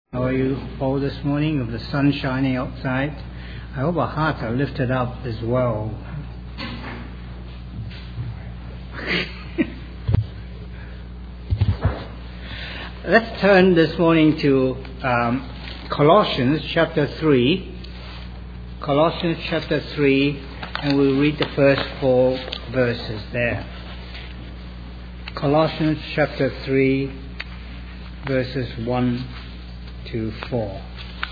How are you all this morning with the sun shining outside? I hope our hearts are lifted up as well. Let's turn this morning to Colossians chapter 3. Colossians chapter 3, and we'll read the first 4 verses there. Colossians chapter 3, verses 1 to 4.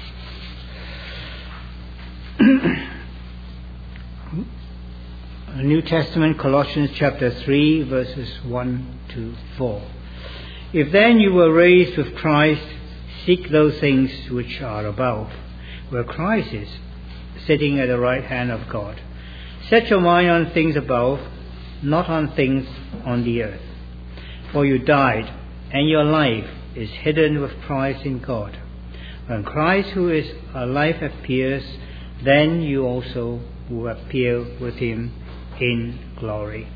New Testament, Colossians chapter 3, verses 1 to 4. If then you were raised with Christ, seek those things which are above, where Christ is, sitting at the right hand of God. Set your mind on things above, not on things on the earth. For you died, and your life is hidden with Christ in God. When Christ, who is our life, appears, then you also will appear with him in glory.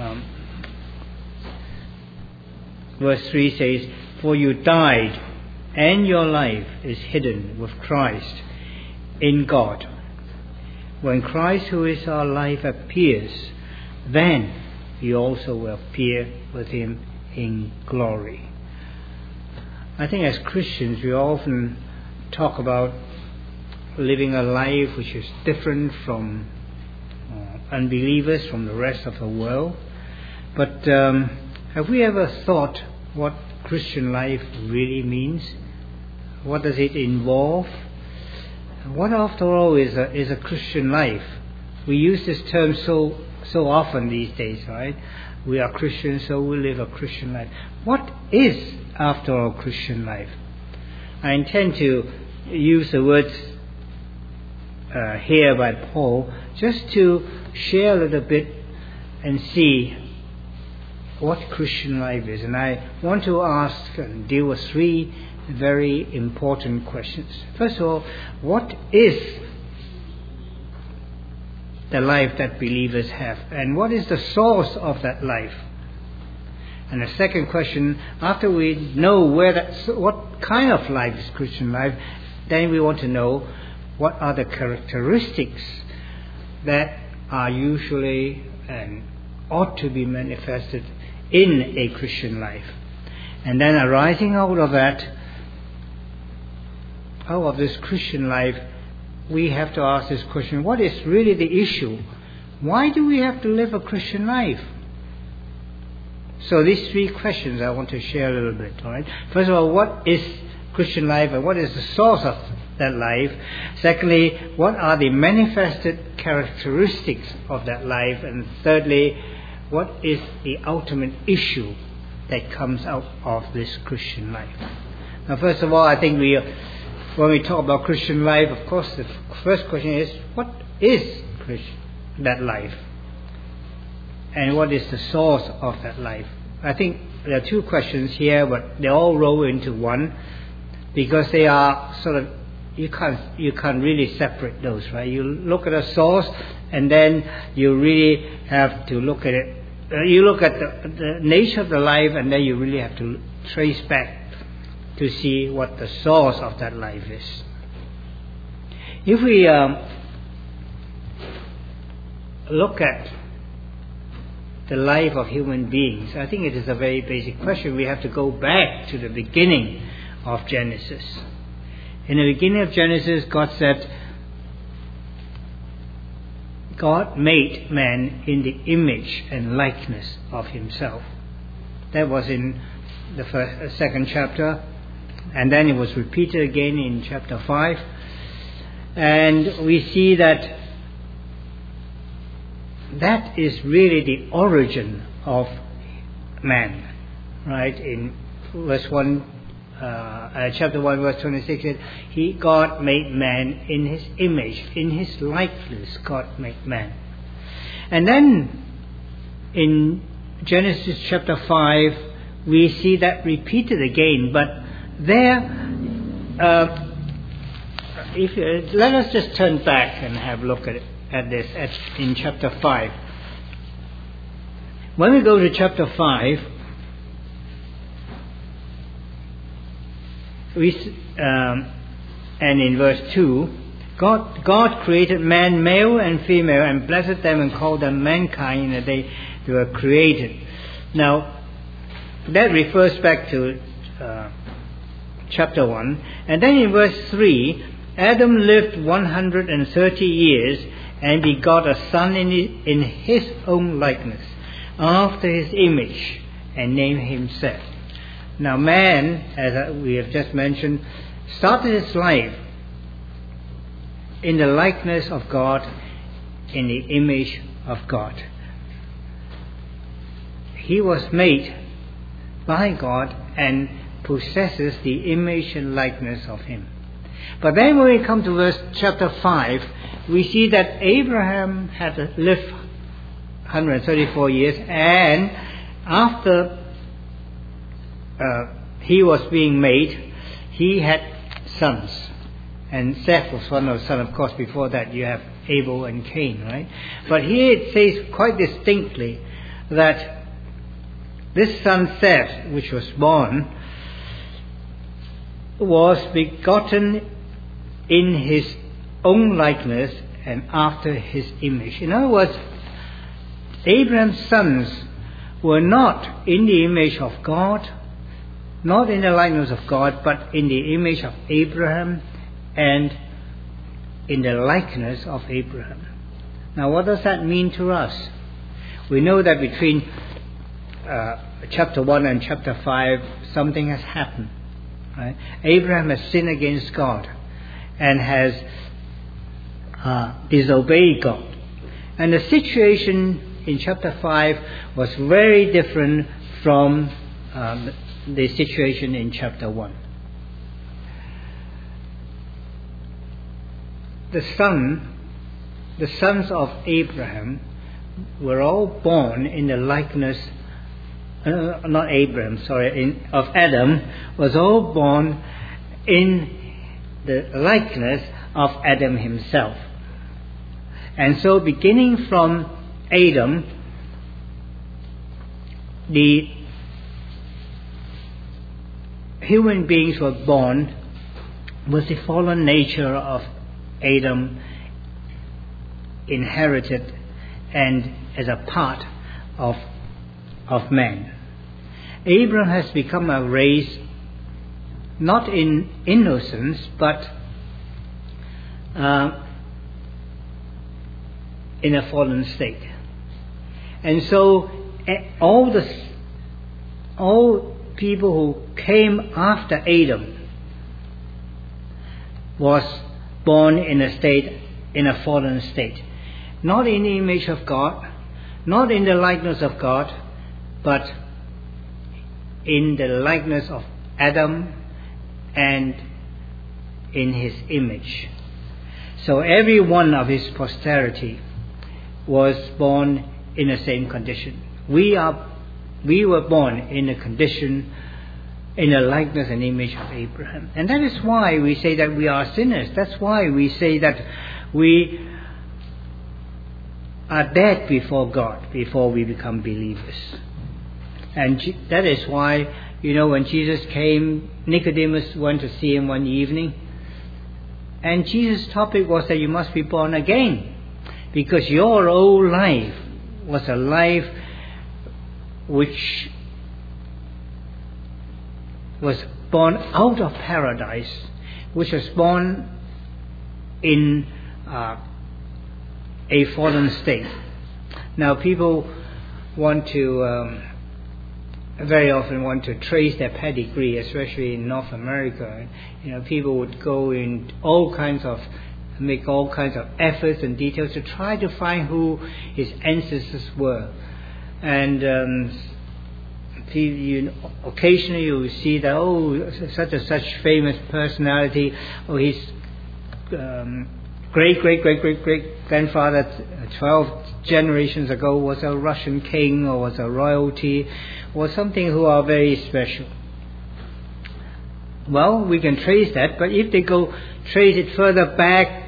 Verse 3 says, For you died, and your life is hidden with Christ in God. When Christ, who is our life, appears, then you also will appear with him in glory. I think as Christians we often talk about living a life which is different from unbelievers, from the rest of the world. But have we ever thought what Christian life really means? What does it involve? What, after all, is a Christian life? We use this term so often these days, right? We are Christians, so we live a Christian life. What is, after all, Christian life? I intend to use the words here by Paul just to share a little bit and see what Christian life is. And I want to ask and deal with 3 very important questions. First of all, what is the life that believers have, and what is the source of that life? And the second question, after we know what kind of life is Christian life, then we want to know what are the characteristics that are usually and ought to be manifested in a Christian life. And then arising out of that, out of this Christian life, we have to ask this question: what is really the issue? Why do we have to live a Christian life? So these 3 questions I want to share a little bit. All right. First of all, what is Christian life, and what is the source of that life? Secondly, what are the manifested characteristics of that life? And thirdly, what is the ultimate issue that comes out of this Christian life? Now, first of all, I think when we talk about Christian life, of course, the first question is, what is that life? And what is the source of that life? I think there are 2 questions here, but they all roll into one, because they are sort of, you can't really separate those, right? You look at a source, and then you really have to look at it. You look at the nature of the life, and then you really have to trace back to see what the source of that life is. If we look at the life of human beings, I think it is a very basic question. We have to go back to the beginning of Genesis. In the beginning of Genesis, God said, God made man in the image and likeness of himself. That was in the second chapter, and then it was repeated again in chapter 5. And we see that is really the origin of man, right? In verse 1, chapter 1, verse 26, God made man in his image, in his likeness. God made man. And then in Genesis chapter 5, we see that repeated again. But there, let us just turn back and have a look at this in chapter 5. When we go to chapter 5, And in verse 2, God created man male and female and blessed them and called them mankind in the day they were created. Now, that refers back to chapter 1. And then in verse 3, Adam lived 130 years and begot a son in his own likeness, after his image, and named him Seth. Now man, as we have just mentioned, started his life in the likeness of God, in the image of God. He was made by God and possesses the image and likeness of Him. But then when we come to chapter 5, we see that Abraham had lived 134 years, and after he was being made, he had sons. And Seth was one of the sons. Of course, before that you have Abel and Cain, right? But here it says quite distinctly that this son Seth, which was born, was begotten in his own likeness and after his image. In other words, Abraham's sons were not in the image of God, not in the likeness of God, but in the image of Abraham and in the likeness of Abraham. Now, what does that mean to us? We know that between chapter 1 and chapter 5, something has happened. Right? Abraham has sinned against God and has disobeyed God. And the situation in chapter 5 was very different from the situation in chapter 1. The sons of Abraham were all born in the likeness, of Adam, was all born in the likeness of Adam himself. And so beginning from Adam, the human beings were born with the fallen nature of Adam inherited and as a part of man. Abraham has become a race not in innocence but in a fallen state. And so all people who came after Adam was born in a fallen state, not in the image of God, not in the likeness of God, but in the likeness of Adam and in his image. So every one of his posterity was born in the same condition. We were born in a condition, in the likeness and image of Abraham. And that is why we say that we are sinners. That's why we say that we are dead before God before we become believers. And that is why, when Jesus came, Nicodemus went to see him one evening. And Jesus' topic was that you must be born again. Because your old life was a life which was born out of paradise, which was born in a fallen state. Now people very often want to trace their pedigree, especially in North America. People would go in make all kinds of efforts and details to try to find who his ancestors were. And occasionally you will see that, such and such famous personality, his great grandfather 12 generations ago was a Russian king or was a royalty or something who are very special. Well, we can trace that, but if they go trace it further back,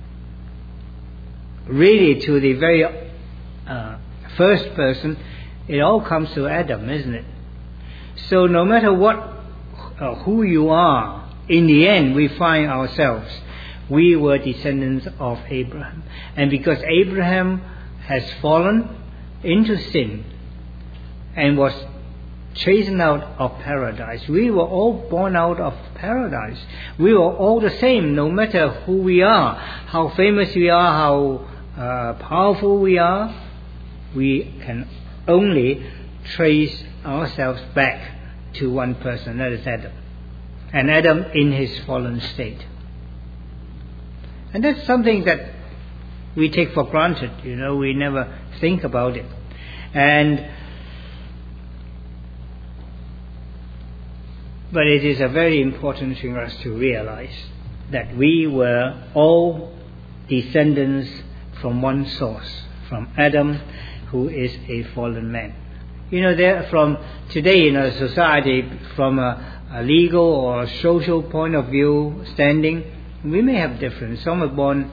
really to the very first person, it all comes to Adam, isn't it? So no matter who you are, in the end, we find ourselves, we were descendants of Abraham. And because Abraham has fallen into sin and was chased out of paradise, we were all born out of paradise. We were all the same, no matter who we are, how famous we are, how powerful we are. We can only trace ourselves back to one person, that is Adam. And Adam in his fallen state. And that's something that we take for granted, we never think about it. But it is a very important thing for us to realize that we were all descendants from one source, from Adam, who is a fallen man. From today in a society, from a legal or a social point of view, standing, we may have difference. Some are born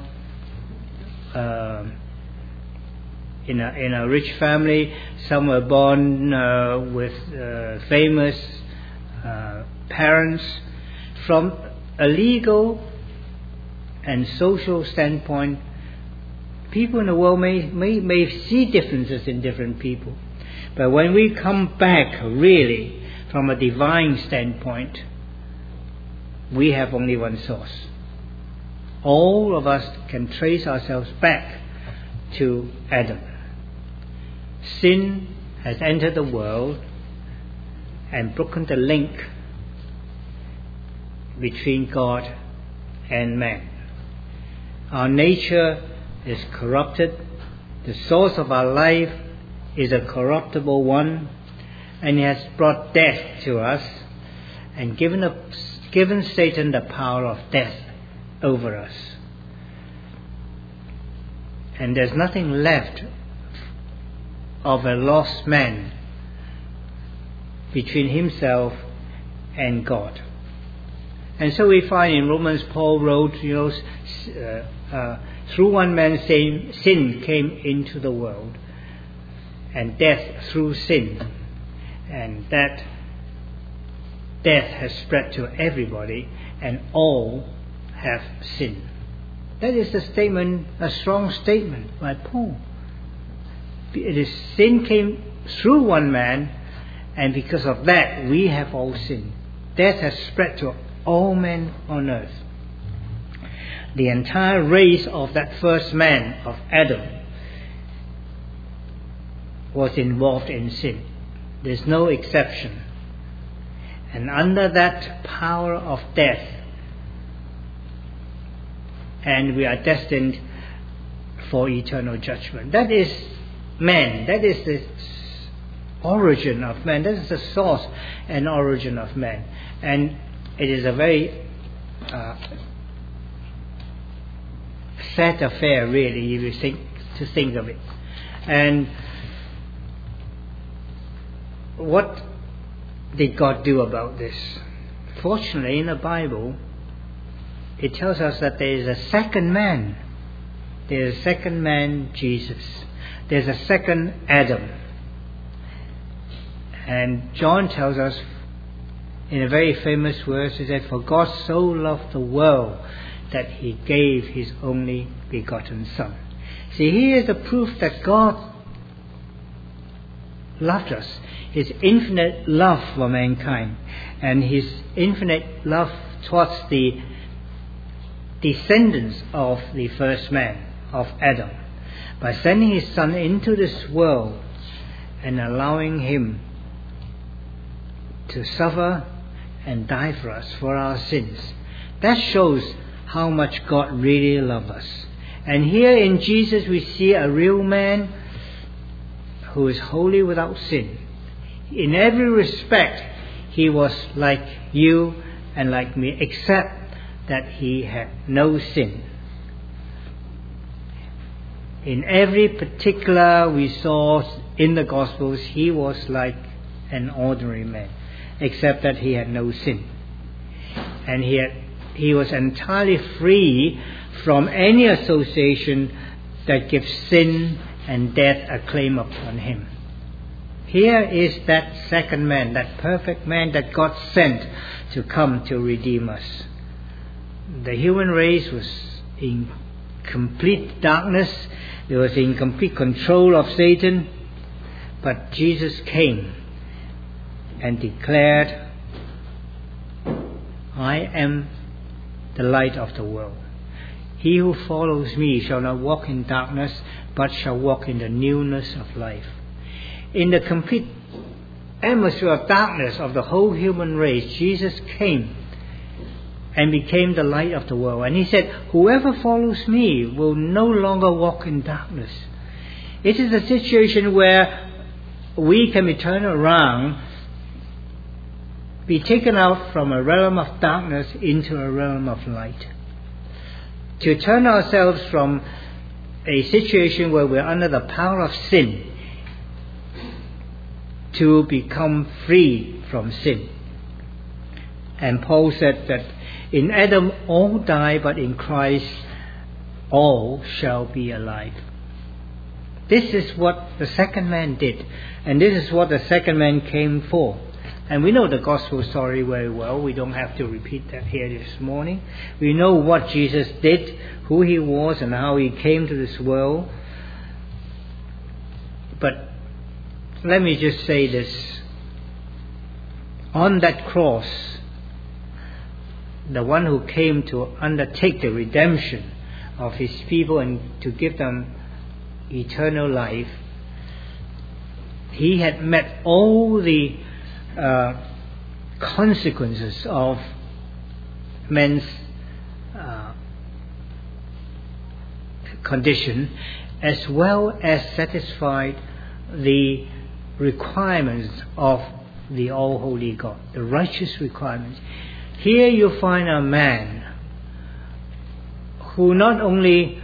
in a rich family. Some are born with famous parents. From a legal and social standpoint, people in the world may see differences in different people. But when we come back really from a divine standpoint, we have only one source. All of us can trace ourselves back to Adam. Sin has entered the world and broken the link between God and man. Our nature is corrupted. The source of our life is a corruptible one, and it has brought death to us and given Satan the power of death over us. And there's nothing left of a lost man between himself and God. And so we find in Romans, Paul wrote, through one man sin came into the world, and death through sin, and that death has spread to everybody, and all have sinned. That is a statement, a strong statement by Paul. It is sin came through one man, and because of that we have all sinned. Death has spread to all men on earth. The entire race of that first man, of Adam, was involved in sin. There's no exception. And under that power of death, and we are destined for eternal judgment. That is man. That is the origin of man. That is the source and origin of man. And it is a very sad affair, really, if you think of it. And what did God do about this? Fortunately, in the Bible, it tells us that there is a second man. There is a second man, Jesus. There's a second Adam. And John tells us in a very famous verse, he said, "For God so loved the world that he gave his only begotten Son." See, here is the proof that God loved us. His infinite love for mankind and his infinite love towards the descendants of the first man, of Adam, by sending his Son into this world and allowing him to suffer and die for us, for our sins. That shows how much God really loves us. And here in Jesus we see a real man who is wholly without sin. In every respect he was like you and like me, except that he had no sin. In every particular we saw in the Gospels, he was like an ordinary man, except that he had no sin. And he was entirely free from any association that gives sin and death a claim upon him. Here is that second man, that perfect man that God sent to come to redeem us. The human race was in complete darkness. It was in complete control of Satan. But Jesus came and declared, I am the light of the world. He who follows me shall not walk in darkness, but shall walk in the newness of life. In the complete atmosphere of darkness of the whole human race, Jesus came and became the light of the world. And he said, whoever follows me will no longer walk in darkness. It is a situation where we can be turned around, be taken out from a realm of darkness into a realm of light. To turn ourselves from a situation where we're under the power of sin to become free from sin. And Paul said that in Adam all die, but in Christ all shall be alive. This is what the second man did, and this is what the second man came for. And we know the gospel story very well. We don't have to repeat that here this morning. We know what Jesus did, who he was, and how he came to this world. But let me just say this. On that cross, the one who came to undertake the redemption of his people and to give them eternal life, he had met all the consequences of man's condition, as well as satisfied the requirements of the all-holy God, the righteous requirements. Here you find a man who not only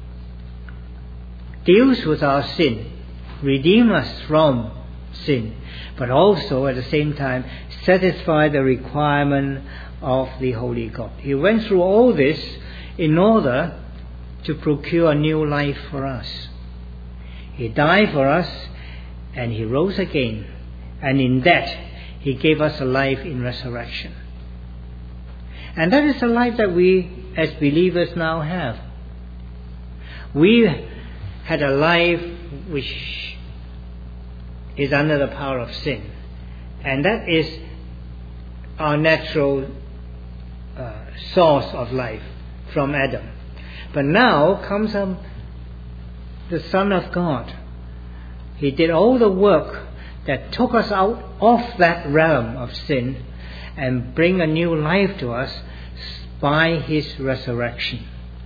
deals with our sin, redeem us from sin, but also at the same time satisfy the requirement of the Holy God. He went through all this in order to procure a new life for us. He died for us and he rose again, and in that he gave us a life in resurrection. And that is the life that we as believers now have. We had a life which is under the power of sin, and that is our natural source of life from Adam. But now comes the Son of God. He did all the work that took us out of that realm of sin and bring a new life to us by his resurrection.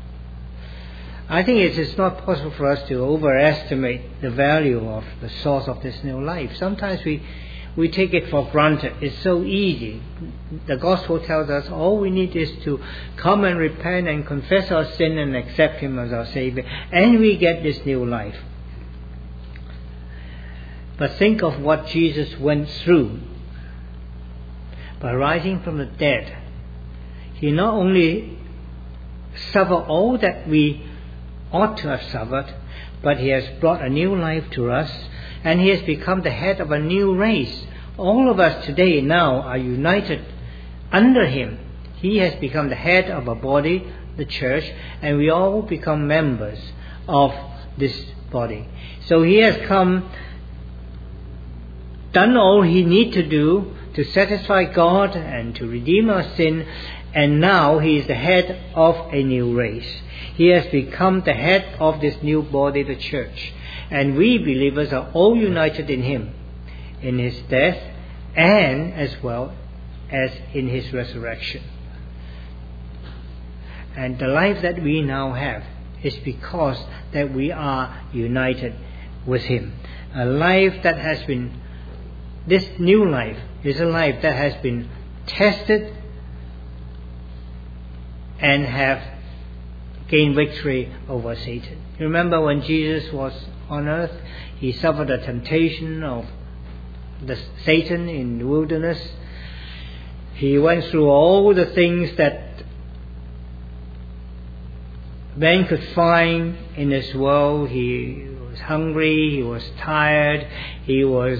I think it is not possible for us to overestimate the value of the source of this new life. Sometimes we take it for granted. It's so easy. The gospel tells us all we need is to come and repent and confess our sin and accept him as our Savior, and we get this new life. But think of what Jesus went through by rising from the dead. He not only suffered all that we ought to have suffered, but he has brought a new life to us, and he has become the head of a new race. All of us today now are united under him. He has become the head of a body, the church, and we all become members of this body. So he has come, done all he need to do to satisfy God and to redeem our sin, and now he is the head of a new race. He has become the head of this new body, the church. And we believers are all united in him, in his death and as well as in his resurrection. And the life that we now have is because that we are united with him. A life that has been, this new life is a life that has been tested and have gained victory over Satan. You remember when Jesus was on earth, he suffered the temptation of Satan in the wilderness. He went through all the things that man could find in this world. He was hungry, he was tired, he was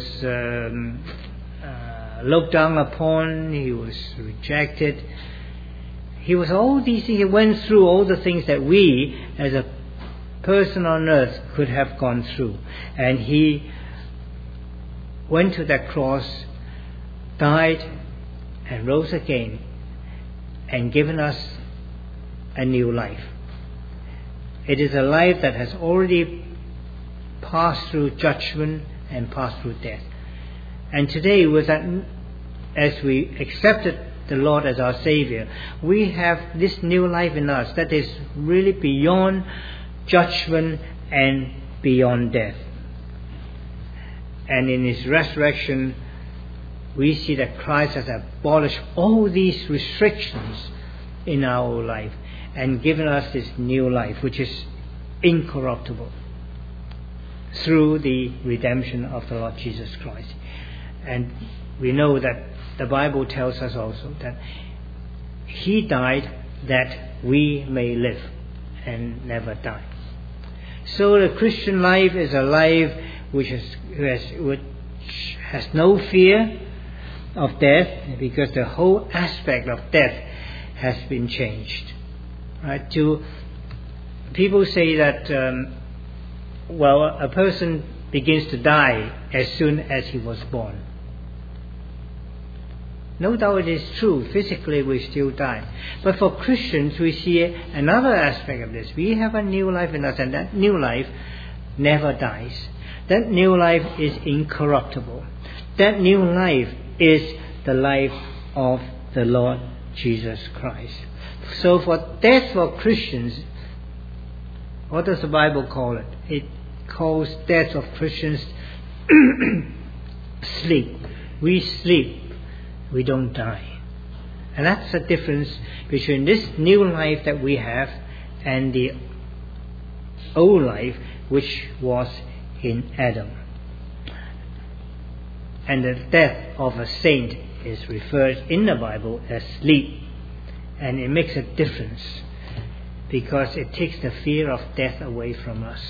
looked down upon, he was rejected. He was all these things. He went through all the things that we as a person on earth could have gone through. And he went to that cross, died and rose again, and given us a new life. It is a life that has already passed through judgment and passed through death. And today, with that, as we accepted the Lord as our Savior, we have this new life in us that is really beyond judgment and beyond death. And in His resurrection, we see that Christ has abolished all these restrictions in our life and given us this new life, which is incorruptible, through the redemption of the Lord Jesus Christ. And we know that the Bible tells us also that He died that we may live and never die. So the Christian life is a life which has no fear of death, because the whole aspect of death has been changed. Right? People say that a person begins to die as soon as he was born. No doubt it is true. Physically we still die. But for Christians, we see another aspect of this. We have a new life in us, and that new life never dies. That new life is incorruptible. That new life is the life of the Lord Jesus Christ. So for death for Christians, what does the Bible call it? It calls death of Christians sleep. We sleep. We don't die. And that's the difference between this new life that we have and the old life which was in Adam. And the death of a saint is referred in the Bible as sleep. And it makes a difference because it takes the fear of death away from us.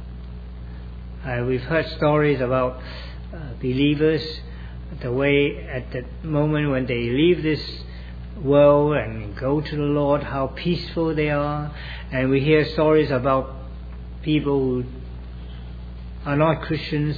We've heard stories about believers, the way at the moment when they leave this world and go to the Lord, how peaceful they are. And we hear stories about people who are not Christians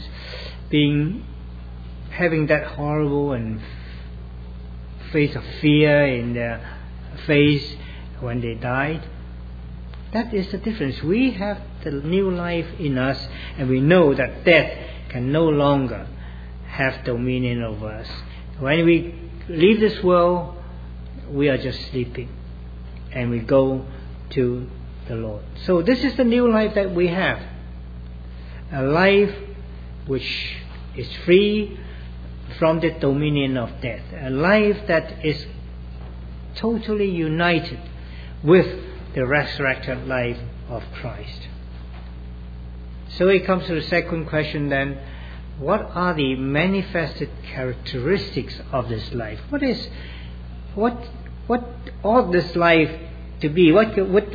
having that horrible and face of fear in their face when they died. That is the difference. We have the new life in us, and we know that death can no longer have dominion over us. When we leave this world, we are just sleeping, and we go to the Lord. So this is the new life that we have. A life which is free from the dominion of death. A life that is totally united with the resurrected life of Christ. So it comes to the second question then. What are the manifested characteristics of this life? What ought this life to be? What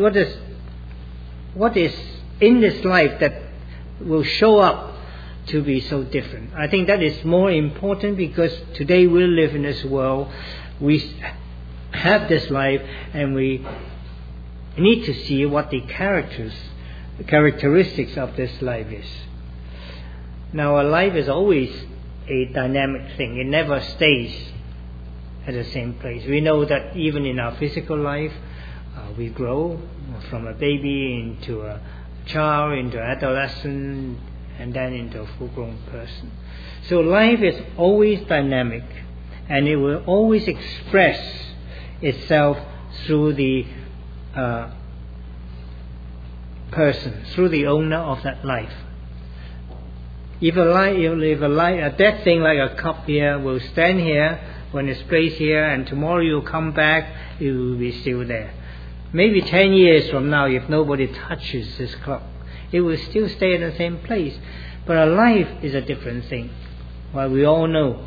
is in this life that will show up to be so different? I think that is more important, because today we live in this world, we have this life, and we need to see what the characteristics of this life is. Now, a life is always a dynamic thing. It never stays at the same place. We know that even in our physical life, we grow from a baby into a child, into adolescent, and then into a full-grown person. So life is always dynamic, and it will always express itself through the person, through the owner of that life. If a dead thing like a cup here will stand here when it's placed here, and tomorrow you'll come back, it will be still there. Maybe 10 years from now, if nobody touches this cup, it will still stay in the same place. But a life is a different thing. Well, we all know.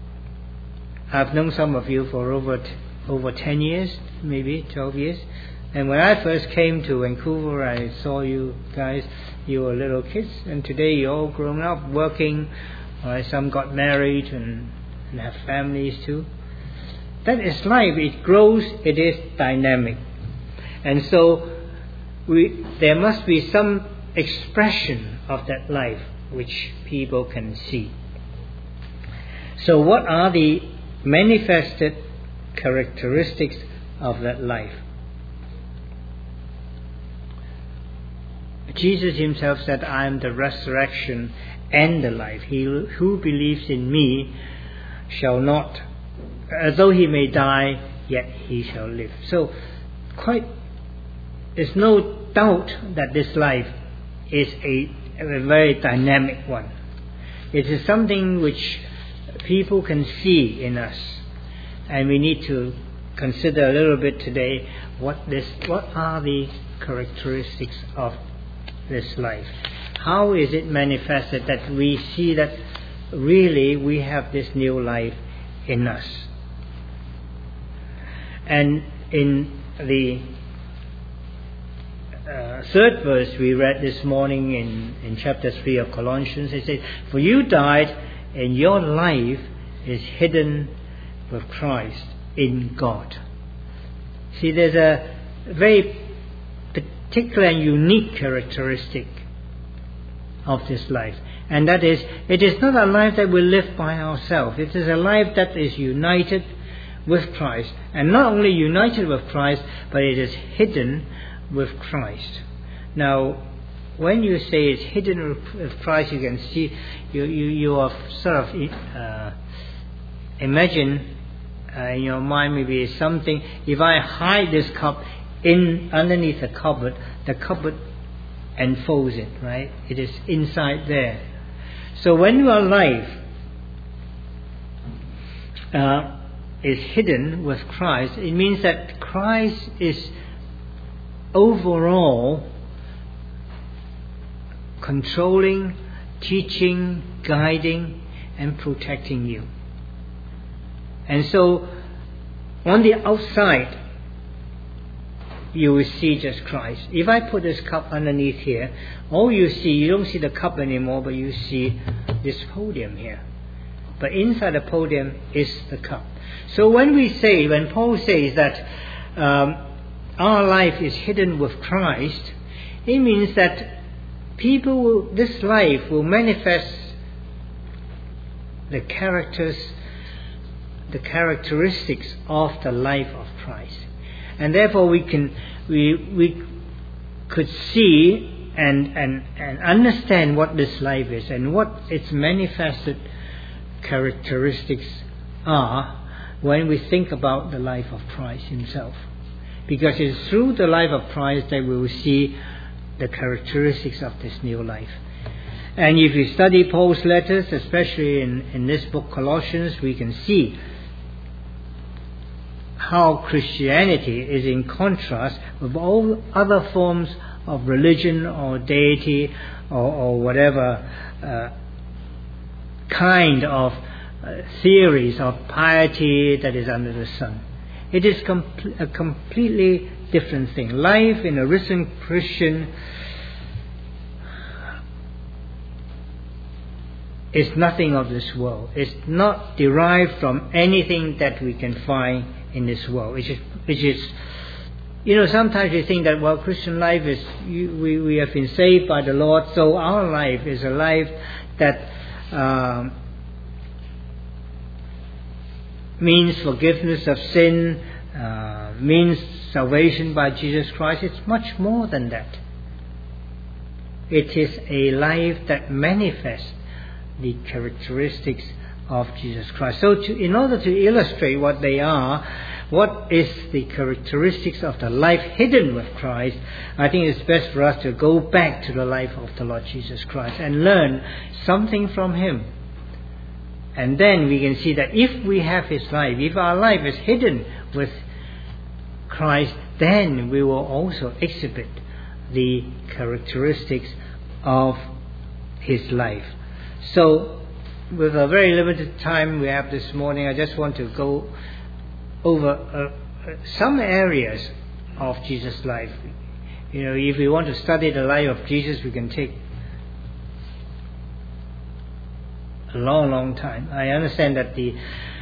I've known some of you for over 10 years, maybe 12 years. And when I first came to Vancouver, I saw you guys, you were little kids, and today you're all grown up, working. Some got married and have families too. That is life. It grows, it is dynamic. And so there must be some expression of that life which people can see. So what are the manifested characteristics of that life? Jesus himself said, I am the resurrection and the life. He who believes in me shall not, though he may die, yet he shall live. So there's no doubt that this life is a very dynamic one. It is something which people can see in us, and we need to consider a little bit today what are the characteristics of this life. How is it manifested that we see that really we have this new life in us? And in the third verse we read this morning in chapter 3 of Colossians, it says, for you died and your life is hidden with Christ in God. See, there's a very particular and unique characteristic of this life, and that is, it is not a life that we live by ourselves. It is a life that is united with Christ, and not only united with Christ, but it is hidden with Christ. Now, when you say it's hidden with Christ, you can see, you are sort of imagine in your mind maybe something. If I hide this cup underneath the cupboard enfolds it, right? It is inside there. So when your life is hidden with Christ, it means that Christ is overall controlling, teaching, guiding, and protecting you. And so on the outside, you will see just Christ. If I put this cup underneath here, all you see, you don't see the cup anymore, but you see this podium here. But inside the podium is the cup. So when Paul says that our life is hidden with Christ, it means that this life will manifest the characteristics of the life of Christ. And therefore we could see and understand what this life is and what its manifested characteristics are when we think about the life of Christ himself. Because it's through the life of Christ that we will see the characteristics of this new life. And if you study Paul's letters, especially in this book Colossians, we can see how Christianity is in contrast with all other forms of religion or deity or whatever kind of theories of piety that is under the sun. It is a completely different thing. Life in a risen Christian is nothing of this world. It's not derived from anything that we can find in this world. Which is, sometimes we think that, Christian life is, we have been saved by the Lord, so our life is a life that means forgiveness of sin, means salvation by Jesus Christ. It's much more than that. It is a life that manifests the characteristics of Jesus Christ. So in order to illustrate what they are, what is the characteristics of the life hidden with Christ, I think it's best for us to go back to the life of the Lord Jesus Christ and learn something from Him. And then we can see that if we have His life, if our life is hidden with Christ, then we will also exhibit the characteristics of His life. So, with a very limited time we have this morning, I just want to go over some areas of Jesus' life. You know, if we want to study the life of Jesus, we can take a long time. I understand that the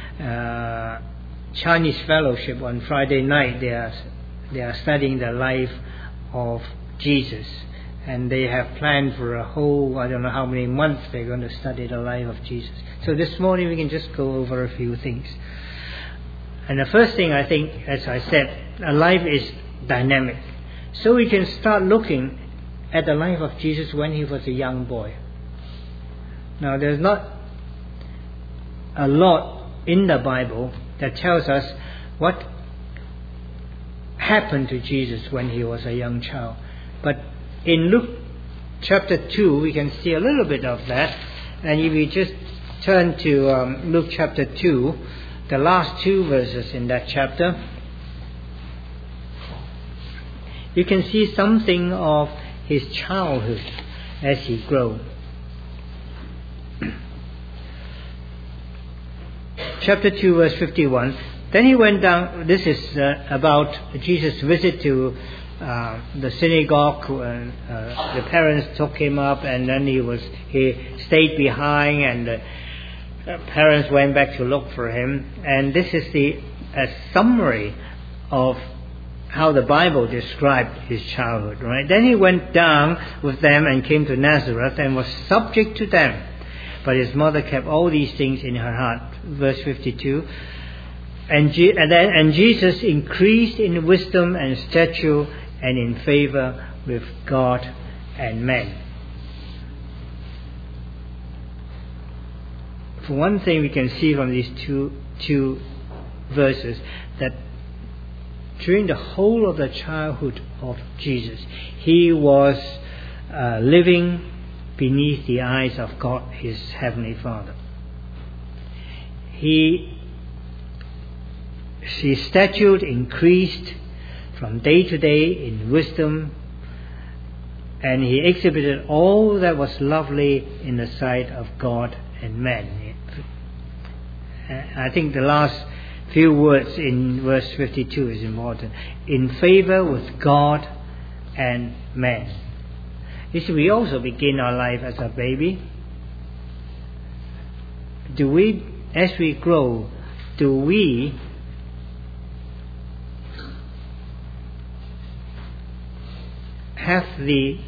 Chinese Fellowship on Friday night, they are studying the life of Jesus, and they have planned for a whole, I don't know how many months they're going to study the life of Jesus. So this morning we can just go over a few things. And the first thing, I think, as I said, a life is dynamic. So we can start looking at the life of Jesus when he was a young boy. Now, there's not a lot in the Bible that tells us what happened to Jesus when he was a young child. But in Luke chapter 2, we can see a little bit of that. And if we just turn to Luke chapter 2, the last 2 verses in that chapter, you can see something of his childhood as he grew. Chapter 2, verse 51. Then he went down. This is about Jesus' visit to the synagogue. The parents took him up, and then he stayed behind, and the parents went back to look for him. And this is a summary of how the Bible described his childhood. Right? Then he went down with them and came to Nazareth and was subject to them. But his mother kept all these things in her heart. Verse 52. And Jesus increased in wisdom and stature and in favor with God and men. For one thing, we can see from these two verses that during the whole of the childhood of Jesus, he was living beneath the eyes of God, his heavenly Father. His stature increased from day to day in wisdom, and he exhibited all that was lovely in the sight of God and men. I think the last few words in verse 52 is important. In favor with God and men. You see, we also begin our life as a baby. As we grow, do we have the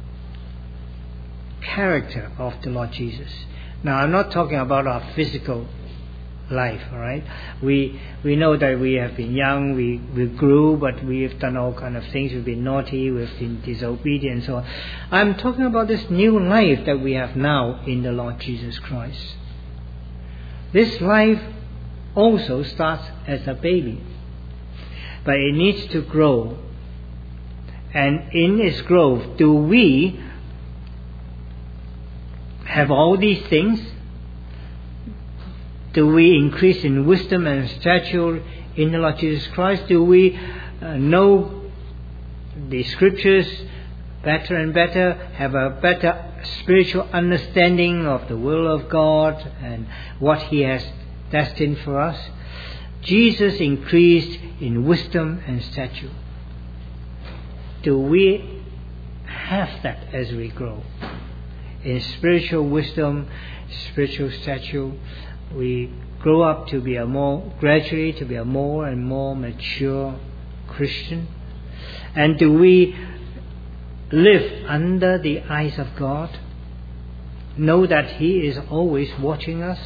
character of the Lord Jesus? Now, I'm not talking about our physical life, all right? We know that we have been young, we grew, but we have done all kind of things. We've been naughty, we've been disobedient, so on. I'm talking about this new life that we have now in the Lord Jesus Christ. This life also starts as a baby, but it needs to grow. And in its growth, do we have all these things? Do we increase in wisdom and stature in the Lord Jesus Christ? Do we know the Scriptures better and better, have a better spiritual understanding of the will of God and what He has destined for us? Jesus increased in wisdom and stature. Do we have that as we grow? In spiritual wisdom, spiritual stature, we grow up to be gradually to be a more and more mature Christian. And do we live under the eyes of God? Know that He is always watching us?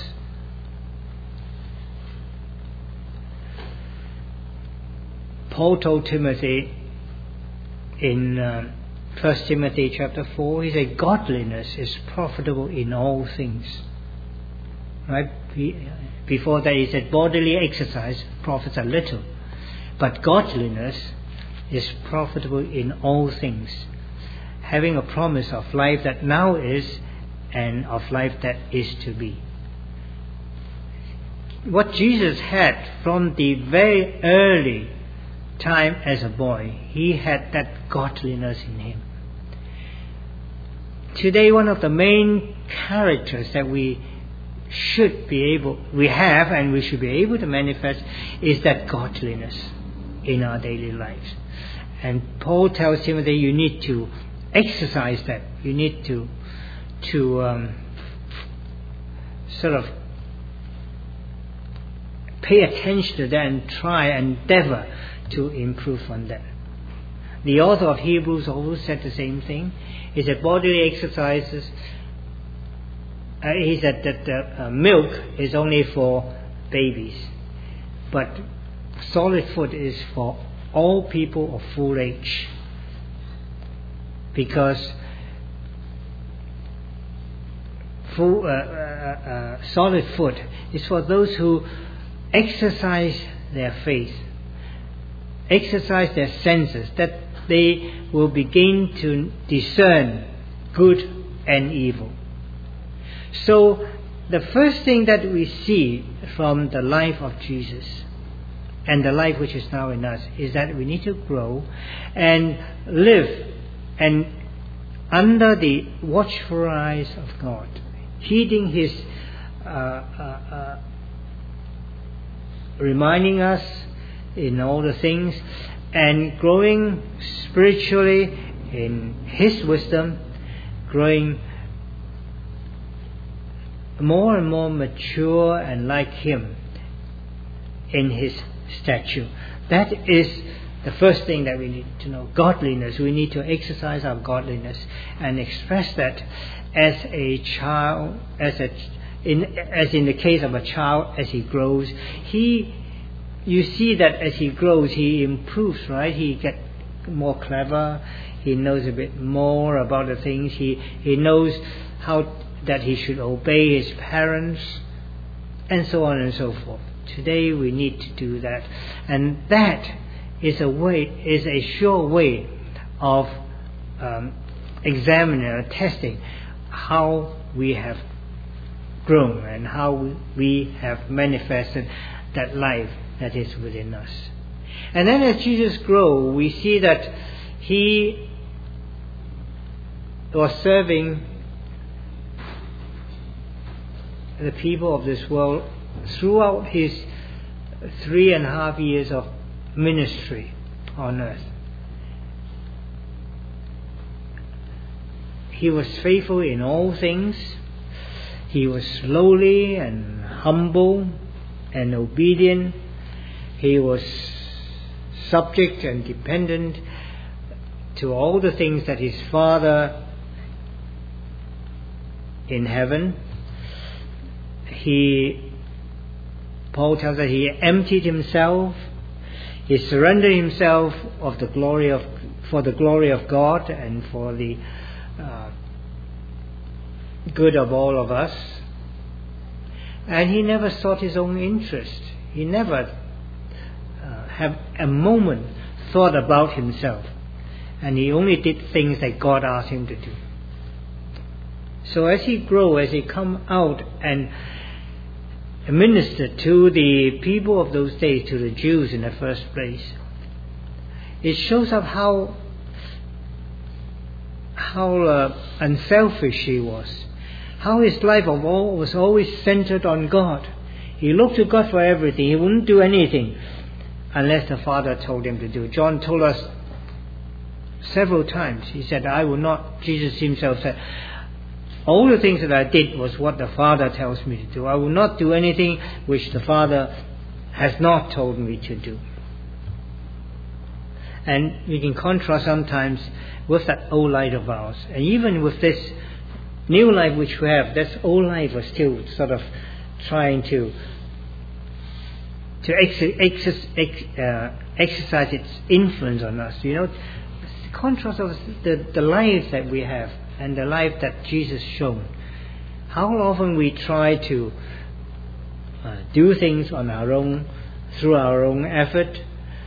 Paul told Timothy in 1 Timothy chapter 4, he said, godliness is profitable in all things. Right? Before that he said, bodily exercise profits a little, but godliness is profitable in all things, having a promise of life that now is and of life that is to be. What Jesus had from the very early time as a boy, He had that godliness in Him. Today, one of the main characters that we have and we should be able to manifest is that godliness in our daily lives. And Paul tells Timothy, you need to exercise that. You need to sort of pay attention to that and try and endeavor to improve on that. The author of Hebrews also said the same thing. He said bodily exercises, he said that milk is only for babies, but solid food is for all people of full age, because solid food is for those who exercise their faith, exercise their senses, that they will begin to discern good and evil. So the first thing that we see from the life of Jesus and the life which is now in us is that we need to grow and live and under the watchful eyes of God, heeding His reminding us in all the things, and growing spiritually in His wisdom, growing more and more mature and like Him in His stature. That is the first thing that we need to know. Godliness. We need to exercise our godliness and express that as a child, as in the case of a child, as he grows, you see that as he grows, he improves, right? He gets more clever. He knows a bit more about the things. He knows how that he should obey his parents, and so on and so forth. Today we need to do that, and that is a sure way of examining or testing how we have grown and how we have manifested that life that is within us. And then as Jesus grew, we see that He was serving the people of this world throughout His 3.5 years of ministry on earth. He was faithful in all things. He was lowly and humble and obedient. He was subject and dependent to all the things that His Father in heaven. Paul tells us He emptied Himself. He surrendered Himself for the glory of God and for the good of all of us. And He never sought His own interest. He never have a moment thought about Himself. And He only did things that God asked Him to do. So as He grew, as He come out and ministered to the people of those days, to the Jews in the first place, it shows up how unselfish He was, how His life was always centered on God. He looked to God for everything. He wouldn't do anything unless the Father told Him to do. John told us several times, he said, I will not, Jesus Himself said, all the things that I did was what the Father tells me to do. I will not do anything which the Father has not told me to do. And we can contrast sometimes with that old life of ours. And even with this new life which we have, this old life was still sort of trying to exercise its influence on us. You know, the contrast of the life that we have and the life that Jesus shown. How often we try to do things on our own, through our own effort.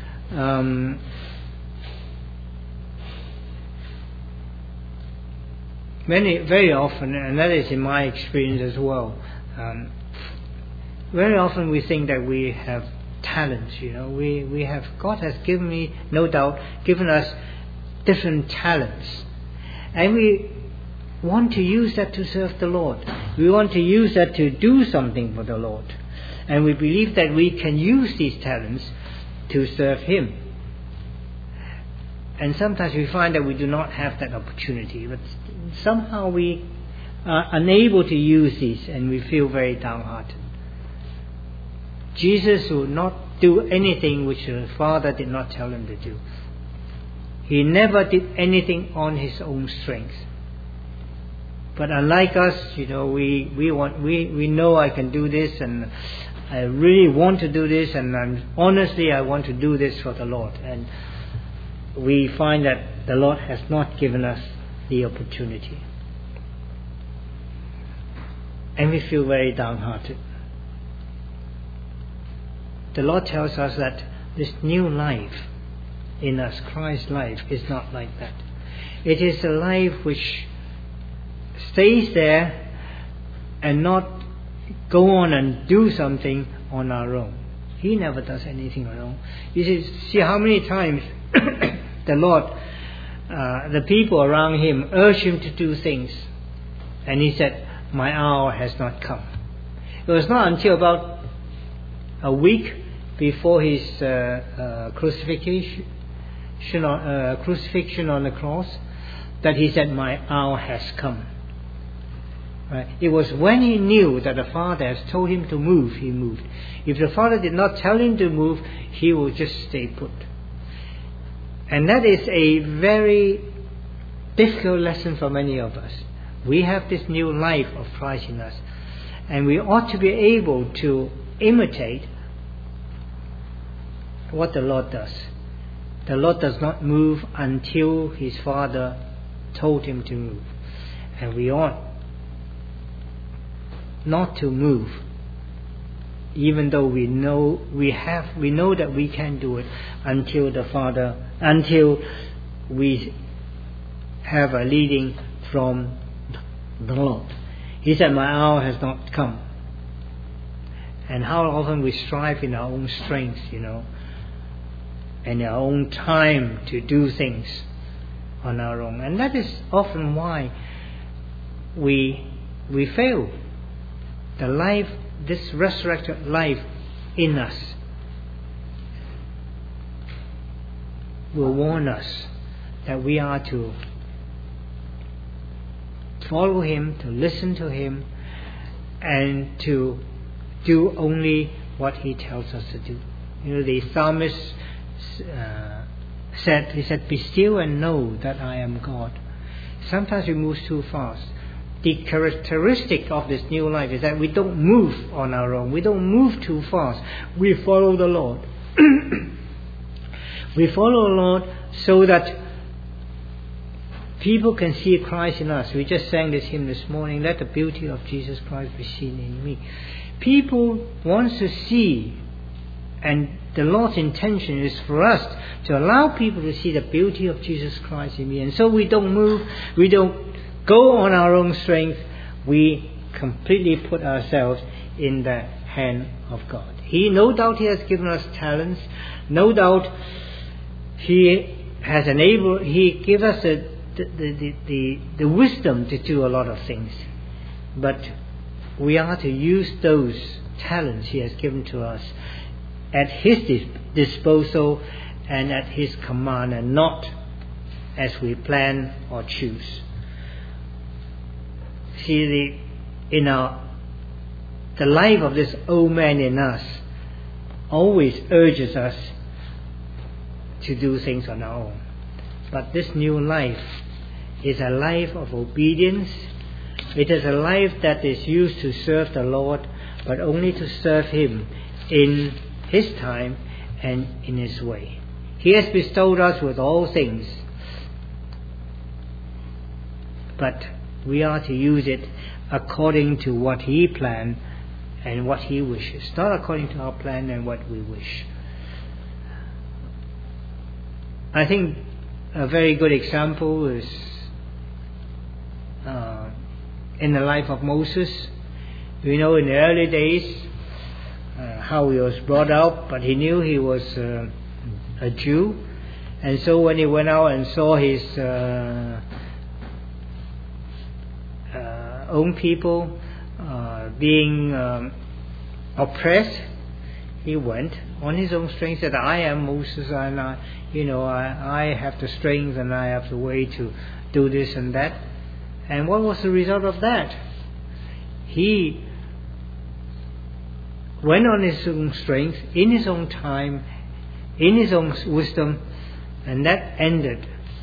Very often, and that is in my experience as well, very often we think that we have talents. You know, we have, God has given me, no doubt, given us different talents, and we want to use that to serve the Lord. We want to use that to do something for the Lord, and we believe that we can use these talents to serve Him. And sometimes we find that we do not have that opportunity, but somehow we are unable to use these, and we feel very downhearted. Jesus would not do anything which the Father did not tell him to do. He never did anything on his own strength. But unlike us, we know I can do this, and I really want to do this, and honestly I want to do this for the Lord. And we find that the Lord has not given us the opportunity. And we feel very downhearted. The Lord tells us that this new life in us, Christ's life, is not like that. It is a life which stays there and not go on and do something on our own. He never does anything alone. You see how many times the Lord, the people around him urged him to do things, and he said, "My hour has not come." It was not until about a week before his crucifixion on the cross that he said, "My hour has come." Right? It was when he knew that the Father has told him to move, he moved. If the Father did not tell him to move, he would just stay put. And that is a very difficult lesson for many of us. We have this new life of Christ in us, and we ought to be able to imitate what the Lord does. The Lord does not move until his Father told him to move. And we ought not to move, even though we know that we can do it, until we have a leading from the Lord. He said, "My hour has not come." And how often we strive in our own strength, and our own time to do things on our own. And that is often why we fail. The life, this resurrected life in us, will warn us that we are to follow him, to listen to him, and to do only what he tells us to do. The psalmist said, "Be still and know that I am God." Sometimes we move too fast. The characteristic of this new life is that we don't move on our own. We don't move too fast. We follow the Lord. We follow the Lord so that people can see Christ in us. We just sang this hymn this morning, "Let the beauty of Jesus Christ be seen in me." People want to see, and the Lord's intention is for us to allow people to see the beauty of Jesus Christ in me. And so we don't move, we don't go on our own strength, we completely put ourselves in the hand of God. No doubt He has given us talents, no doubt He gives us the wisdom to do a lot of things. But we are to use those talents He has given to us at His disposal and at His command, and not as we plan or choose. See, the life of this old man in us always urges us to do things on our own. But this new life is a life of obedience. It is a life that is used to serve the Lord, but only to serve Him in His time and in His way. He has bestowed us with all things, but we are to use it according to what He planned and what He wishes, not according to our plan and what we wish. I think a very good example is in the life of Moses. We know in the early days how he was brought up, but he knew he was a Jew, and so when he went out and saw his own people being oppressed, He went on his own strength, said, I am Moses, and I have the strength and I have the way to do this and that. And what was the result of that? He went on his own strength, in his own time, in his own wisdom, and that ended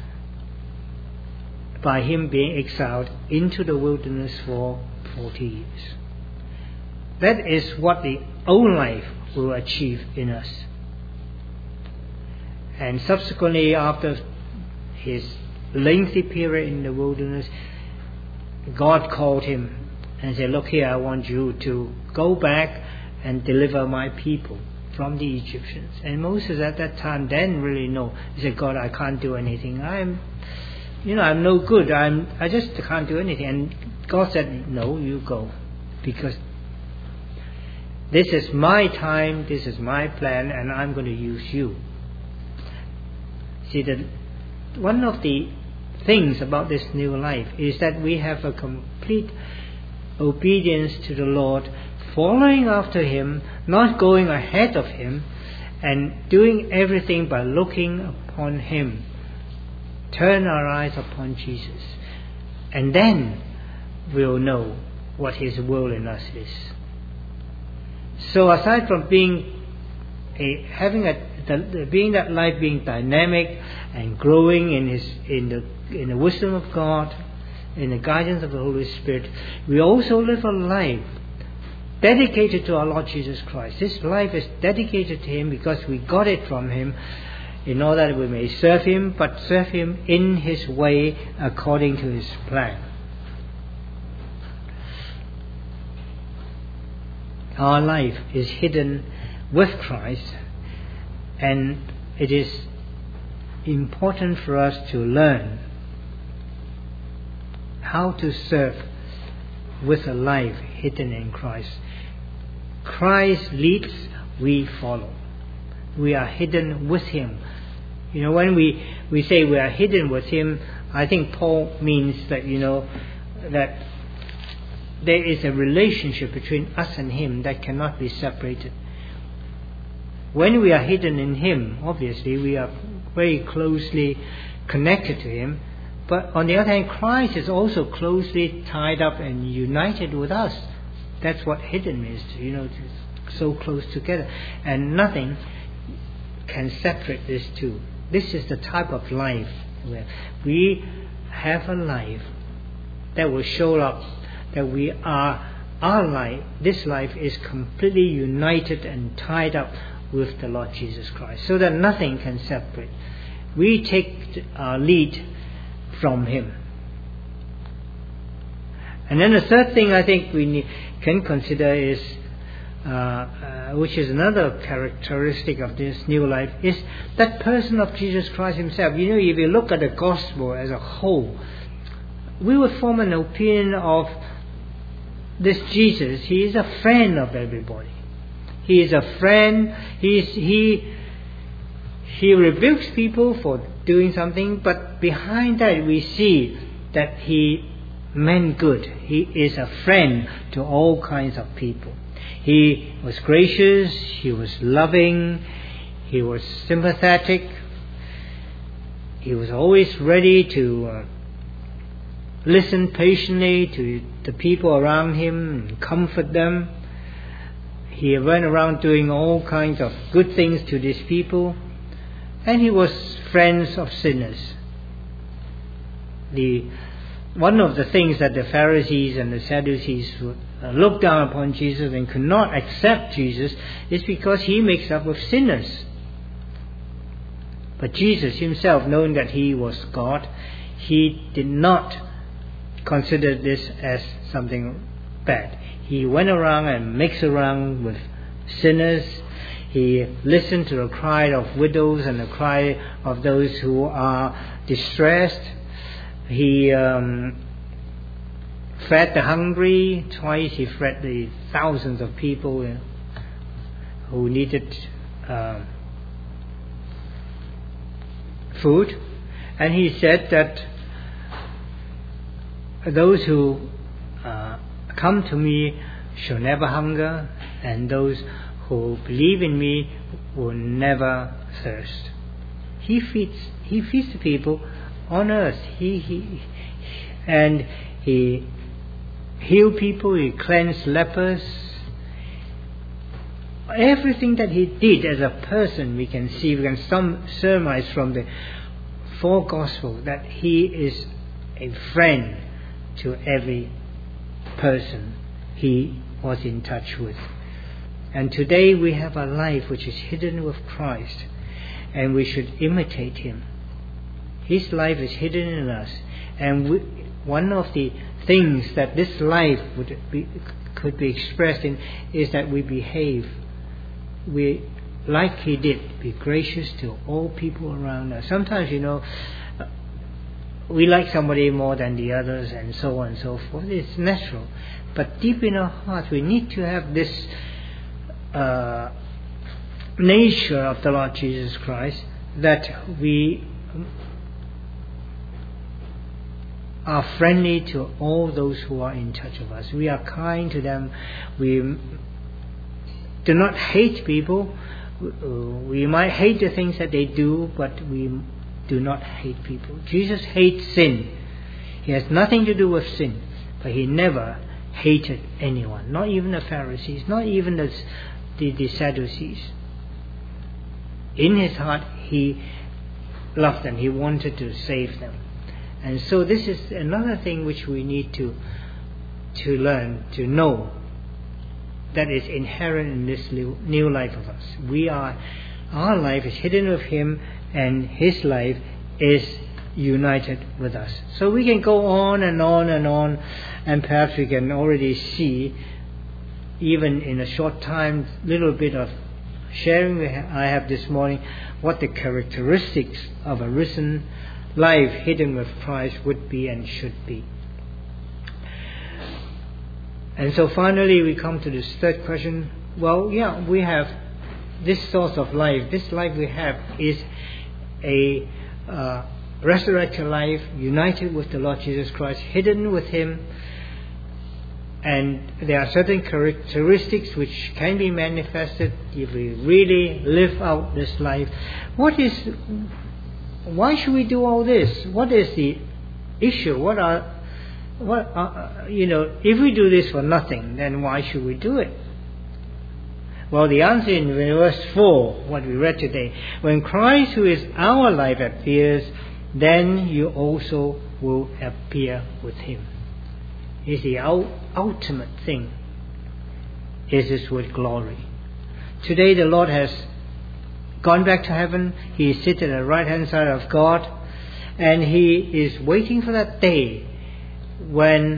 by him being exiled into the wilderness for 40 years. That is what the old life will achieve in us. And subsequently, after his lengthy period in the wilderness, God called him and said, look here, I want you to go back and deliver my people from the Egyptians. And Moses at that time didn't really know. He said, God, I can't do anything. I'm no good. I just can't do anything. And God said, no, you go. Because this is my time, this is my plan, and I'm going to use you. See, one of the things about this new life is that we have a complete obedience to the Lord, following after Him, not going ahead of Him, and doing everything by looking upon Him. Turn our eyes upon Jesus, and then we'll know what His will in us is. So aside from being that life being dynamic and growing in the wisdom of God, in the guidance of the Holy Spirit, we also live a life dedicated to our Lord Jesus Christ. This life is dedicated to Him because we got it from Him, in order that we may serve Him, but serve Him in His way according to His plan. Our life is hidden with Christ, and it is important for us to learn how to serve with a life hidden in Christ. Christ leads, we follow. We are hidden with Him. When we say we are hidden with Him, I think Paul means that, that there is a relationship between us and Him that cannot be separated. When we are hidden in Him, obviously we are very closely connected to Him. But on the other hand, Christ is also closely tied up and united with us. That's what hidden means, so close together. And nothing can separate these two. This is the type of life where we have a life that will show up that this life is completely united and tied up with the Lord Jesus Christ, so that nothing can separate. We take our lead from Him. And then the third thing I think we can consider is, which is another characteristic of this new life, is that person of Jesus Christ Himself. If you look at the gospel as a whole, we would form an opinion of this Jesus. He is a friend of everybody. He is a friend. He rebukes people for doing something, but behind that we see that He meant good. He is a friend to all kinds of people. He was gracious, He was loving, He was sympathetic, He was always ready to listen patiently to the people around Him and comfort them. He went around doing all kinds of good things to these people, and He was friends of sinners. One of the things that the Pharisees and the Sadducees would look down upon Jesus and could not accept Jesus is because He makes up with sinners. But Jesus Himself, knowing that He was God, He did not consider this as something bad. He went around and mixed around with sinners. He listened to the cry of widows and the cry of those who are distressed. He fed the hungry. Twice He fed the thousands of people who needed food. And He said that those who come to me shall never hunger, and those who believe in me will never thirst. He feeds the people on earth. He healed people, he cleansed lepers. Everything that he did as a person, we can surmise from the 4 Gospels that he is a friend to every person he was in touch with. And today we have a life which is hidden with Christ, and we should imitate him. His life is hidden in us, and one of the things that this life could be expressed in is that we behave. We, like he did, be gracious to all people around us. Sometimes, we like somebody more than the others, and so on and so forth. It's natural. But deep in our hearts, we need to have this nature of the Lord Jesus Christ, that we are friendly to all those who are in touch with us. We are kind to them. We do not hate people. We might hate the things that they do, but we do not hate people. Jesus hates sin. He has nothing to do with sin, but he never hated anyone, not even the Pharisees, not even the Sadducees. In his heart, he loved them. He wanted to save them. And so this is another thing which we need to learn, to know, that is inherent in this new life of us. Our life is hidden with him, and his life is united with us. So we can go on and on and on, and perhaps we can already see, even in a short time, little bit of sharing I have this morning, what the characteristics of a risen life hidden with Christ would be and should be. And so finally we come to this third question. Well, we have this source of life. This life we have is a resurrected life, united with the Lord Jesus Christ, hidden with him. And there are certain characteristics which can be manifested if we really live out this life. Why should we do all this? What is the issue? If we do this for nothing, then why should we do it? Well, the answer in verse 4, what we read today, when Christ, who is our life, appears, then you also will appear with him. Is the ultimate thing is this word glory. Today the Lord has gone back to heaven. He is seated at the right hand side of God, and he is waiting for that day when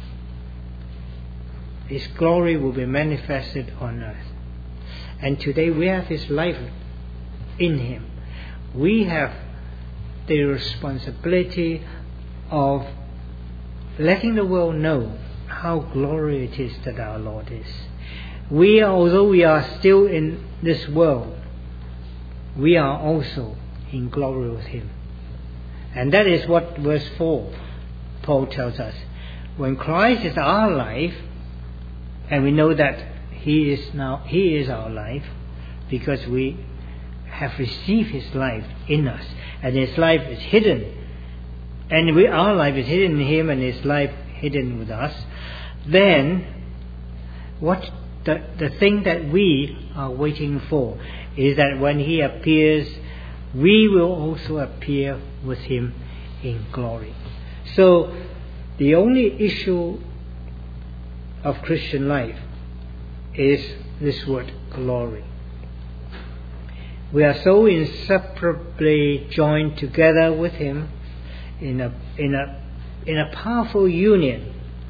his glory will be manifested on earth. And today we have his life in him. We have the responsibility of letting the world know how glorious it is that our Lord is. Although we are still in this world, we are also in glory with him. And that is what verse 4, Paul tells us. When Christ is our life, and we know that he is our life, because we have received his life in us, and his life is hidden, and our life is hidden in him, and his life hidden with us, then what the thing that we are waiting for is that when he appears, we will also appear with him in glory. So the only issue of Christian life is this word glory. We are so inseparably joined together with him in a powerful union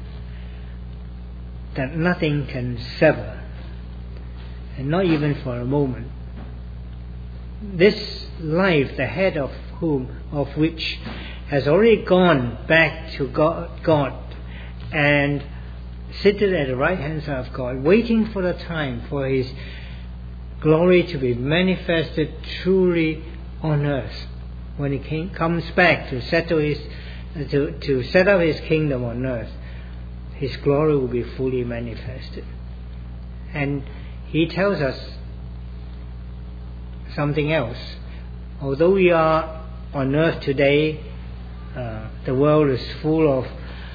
that nothing can sever, and not even for a moment. This life, the head of which has already gone back to God and seated at the right hand side of God, waiting for the time for his glory to be manifested truly on earth, when he comes back to set up his kingdom on earth. His glory will be fully manifested, and He tells us something else. Although we are on earth today, the world is full of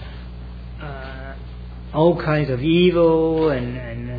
all kinds of evil and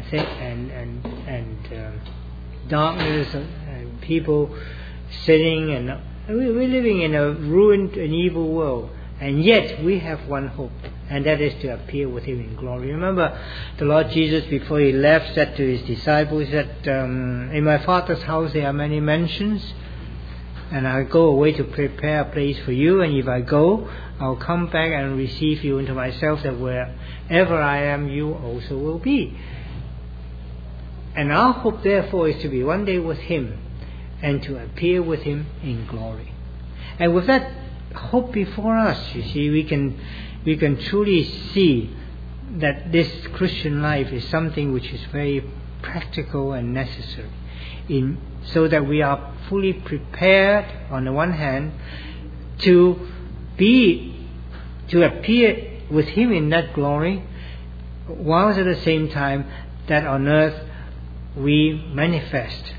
darkness and people sinning, and we're living in a ruined and evil world. And yet we have one hope, and that is to appear with Him in glory. Remember, the Lord Jesus, before He left, said to His disciples that in my Father's house there are many mansions, and I go away to prepare a place for you, and if I go, I'll come back and receive you into myself, that wherever I am, you also will be. And our hope, therefore, is to be one day with Him and to appear with Him in glory. And with that hope before us, you see, we can truly see that this Christian life is something which is very practical and necessary, so that we are fully prepared, on the one hand, to appear with Him in that glory, whilst at the same time that on earth we manifest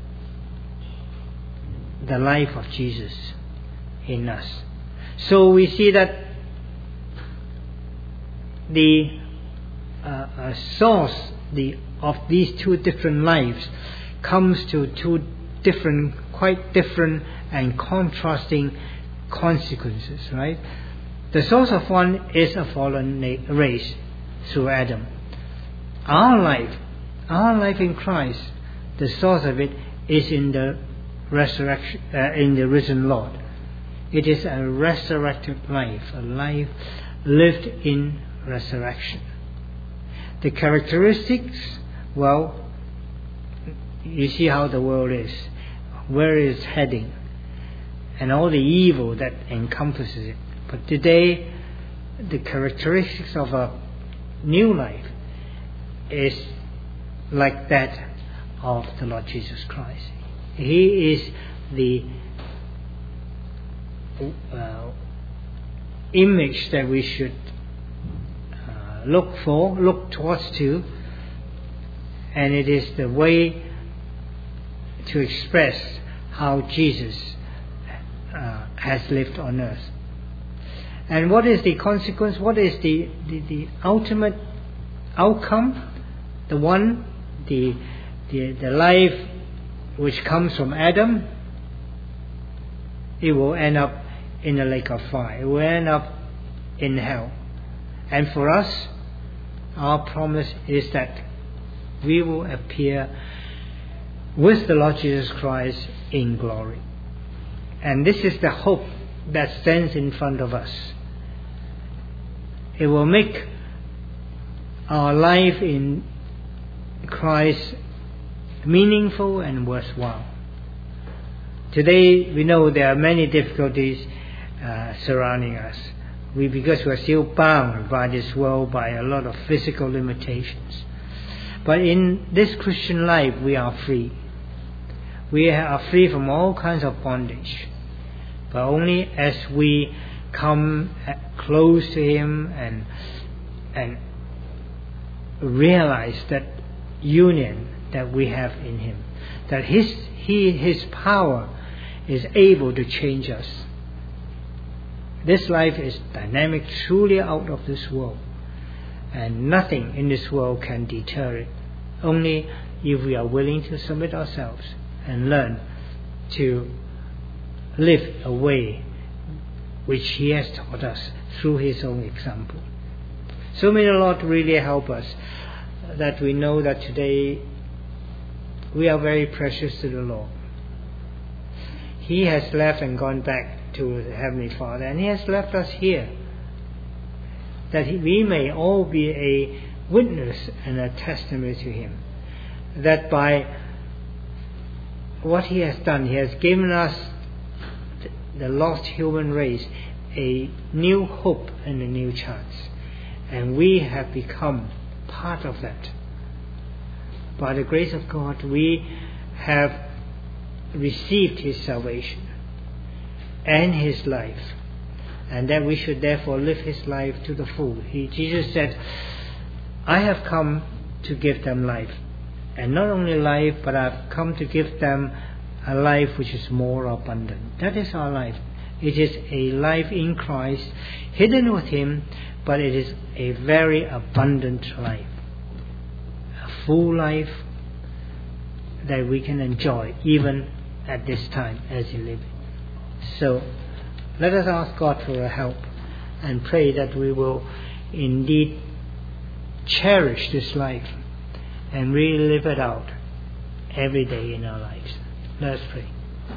the life of Jesus in us. So we see that the source of these two different lives comes to two quite different and contrasting consequences, right? The source of one is a fallen race through Adam. Our life in Christ, the source of it is in the resurrection, in the risen Lord. It is a resurrected life, a life lived in resurrection. The characteristics, well, you see how the world is, where it is heading, and all the evil that encompasses it. But today, the characteristics of a new life is like that of the Lord Jesus Christ. He is the image that we should look towards to, and it is the way to express how Jesus has lived on earth. And what is the consequence? What is the ultimate outcome? The life which comes from Adam, it will end up in the lake of fire. It will end up in hell. And for us, our promise is that we will appear with the Lord Jesus Christ in glory. And this is the hope that stands in front of us. It will make our life in Christ meaningful and worthwhile. Today we know there are many difficulties surrounding us. Because we are still bound by this world by a lot of physical limitations. But in this Christian life we are free. We are free from all kinds of bondage. But only as we come close to Him and realize that union that we have in Him, that His power is able to change us. This life is dynamic, truly out of this world, and nothing in this world can deter it. Only if we are willing to submit ourselves and learn to live a way which He has taught us through His own example. So may the Lord really help us, that we know that today we are very precious to the Lord. He has left and gone back to the Heavenly Father, and He has left us here, that we may all be a witness and a testimony to Him, that by what He has done, He has given us, the lost human race, a new hope and a new chance, and we have become part of that. By the grace of God, we have received His salvation and His life, and that we should therefore live His life to the full. Jesus said, I have come to give them life, And not only life, but I've come to give them a life which is more abundant. That is our life. It is a life in Christ, hidden with Him, but it is a very abundant life. A full life that we can enjoy even at this time as you live it. So let us ask God for a help and pray that we will indeed cherish this life and really live it out every day in our lives. Let us pray.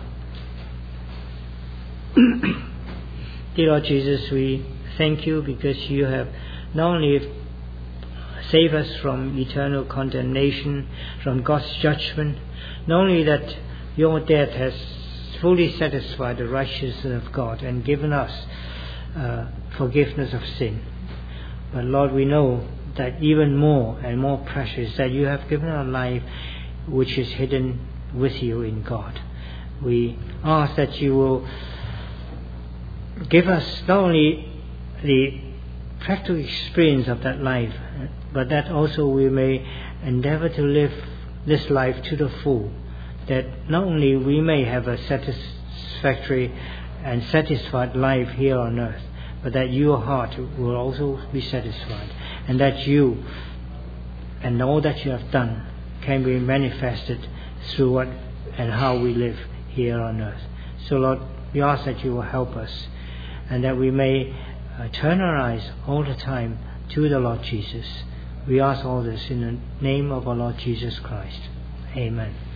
Dear Lord Jesus, we thank you because you have not only saved us from eternal condemnation, from God's judgment, not only that your death has fully satisfied the righteousness of God and given us forgiveness of sin, but Lord, we know that even more and more precious, that you have given a life which is hidden with you in God. We ask that you will give us not only the practical experience of that life, but that also we may endeavor to live this life to the full, that not only we may have a satisfactory and satisfied life here on earth, but that your heart will also be satisfied, and that you and all that you have done can be manifested through what and how we live here on earth. So Lord, we ask that you will help us, and that we may turn our eyes all the time to the Lord Jesus. We ask all this in the name of our Lord Jesus Christ. Amen.